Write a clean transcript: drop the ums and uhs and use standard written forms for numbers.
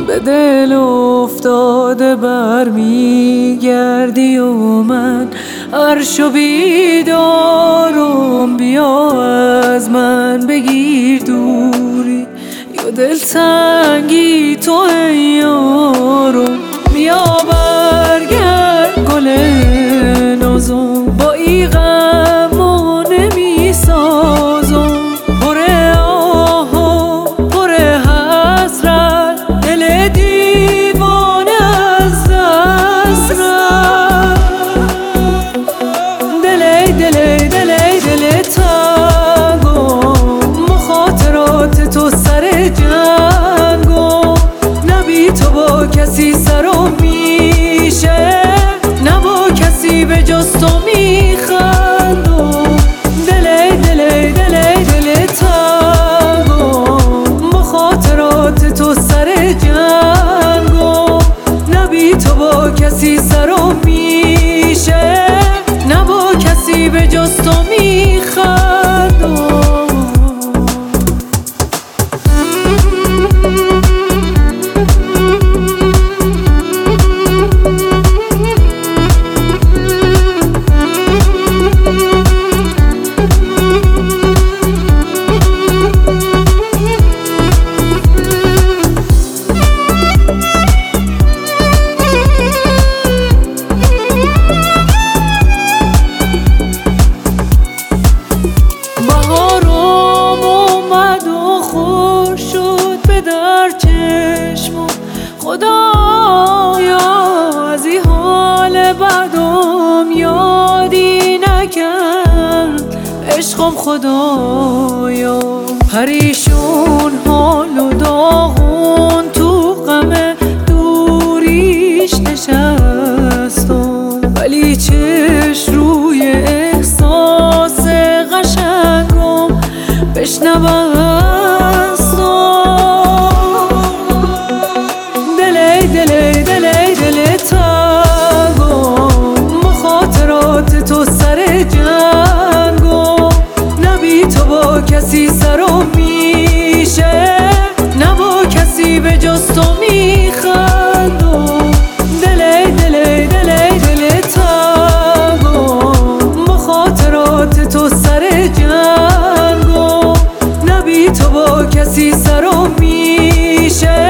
به دل افتاده برمیگردی و من عرش و بیدارم، بیا از من بگیر دوری یا دلتنگی تو ای یارم. بیا برگرد گل نازم، با ای غم و نمی سازم، پر آه و پر حسرت، دل دیوانه از دست رفت. دل تنگم، مخاطرات تو سر جنگم، نبی تو با کسی سرم میشه، نه با کسی به جز تو میخندم. دل تنگم، مخاطرات تو سر جنگم، نبی تو با کسی سرم میشه، نه با کسی به جز تو میخندم. خدایا از این حال بعدم یادی نکرد عشقم، خدایا پریشون حال و داغون تو غم دوریش نشستم، ولی چش روی احساس قشنگم بشنوستم. دل تنگم، مخاطرات تو سر جنگم، نبی تو با کسی سرم میشه، نه با کسی به جز تو میخندم. دل تنگم، مخاطرات تو سر جنگم، نبی تو با کسی سرم میشه،